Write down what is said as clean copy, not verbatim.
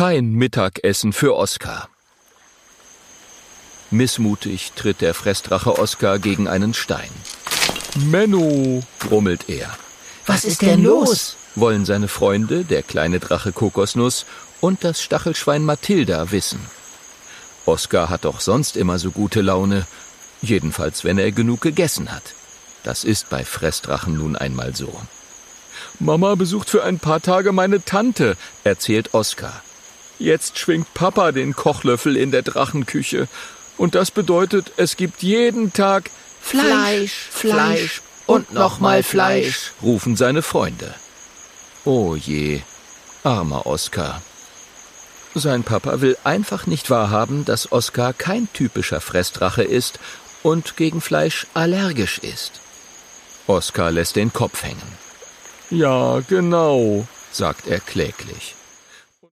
Kein Mittagessen für Oskar. Missmutig tritt der Fressdrache Oskar gegen einen Stein. »Menno«, brummelt er. »Was ist denn los?« wollen seine Freunde, der kleine Drache Kokosnuss und das Stachelschwein Mathilda, wissen. Oskar hat doch sonst immer so gute Laune, jedenfalls wenn er genug gegessen hat. Das ist bei Fressdrachen nun einmal so. »Mama besucht für ein paar Tage meine Tante«, erzählt Oskar. »Jetzt schwingt Papa den Kochlöffel in der Drachenküche. Und das bedeutet, es gibt jeden Tag Fleisch und nochmal Fleisch«, rufen seine Freunde. Oh je, armer Oskar. Sein Papa will einfach nicht wahrhaben, dass Oskar kein typischer Fressdrache ist und gegen Fleisch allergisch ist. Oskar lässt den Kopf hängen. »Ja, genau«, sagt er kläglich.